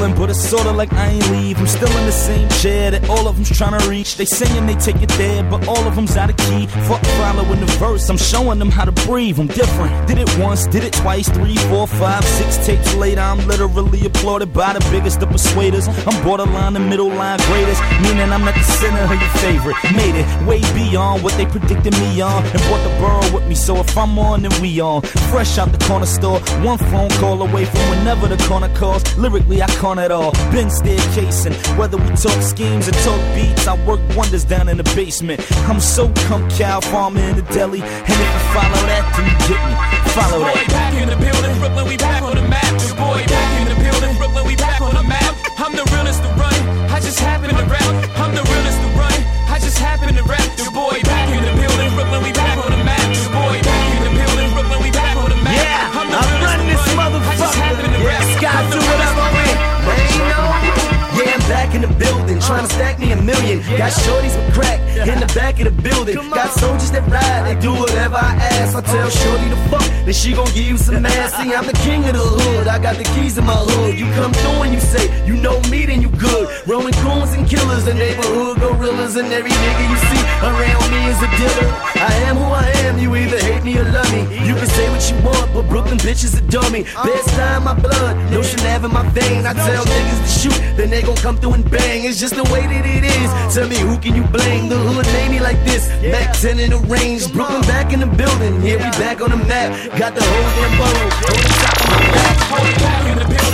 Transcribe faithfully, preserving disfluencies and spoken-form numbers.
feeling, but it's sorta like I ain't leave. I'm still in the same chair that all of them's trying to reach. They saying they take it there, but all of them's out of key. Fuck following the verse, I'm showing them how to breathe. I'm different. Did it once, did it twice, three, four, five, six tapes later. I'm literally applauded by the biggest of persuaders. I'm borderline the middle line greatest, meaning I'm at the center of your favorite. Made it way beyond what they predicted me on, and brought the borough with me. So if I'm on, then we on. Fresh out the corner store, one phone call away from whenever the corner calls. Lyrically, I con it all. Been staircasing, whether we talk schemes or talk beats, I work wonders down in the basement. I'm so come cow farmer in the deli, and if you follow that, then you get me. Follow that. Boy, back in the building, Brooklyn, we back on the map. Your boy, back in the building, Brooklyn, we back on the map. I'm the realest to run, I just happen to rap. I'm the realest to run, I just happen to rap. Your boy, back in the building, Brooklyn, we back on the map. Your boy, back in the building, Brooklyn, we back on the map. Yeah, I'm the I'm realest running to this run, motherfucker. I just happen to rap. Yeah, Scott, do what I'm with. They know. Yeah, I'm back in the building, trying to stack me a million. Got shorties with crack in the back of the building. Got soldiers that ride, they do whatever I ask. I tell shorty to fuck, then she gon' give you some ass. See, I'm the king of the hood, I got the keys in my hood. You come through and you say, you know me, then you good. Rolling goons and killers, the neighborhood gorillas, and every nigga you see around me is a dealer. I am who I am, you either hate me or love me. You can say what you want, but Brooklyn bitches adore me. Best time my blood, no Chanel in my vein. I tell niggas to shoot, then they gon' come through and bang. It's just the way that it is. Tell me who can you blame? The hood made me like this. Mac ten in the range, Brooklyn back in the building. Yeah, we back on the map. Got the whole damn borough on the top of my back. Back in the building.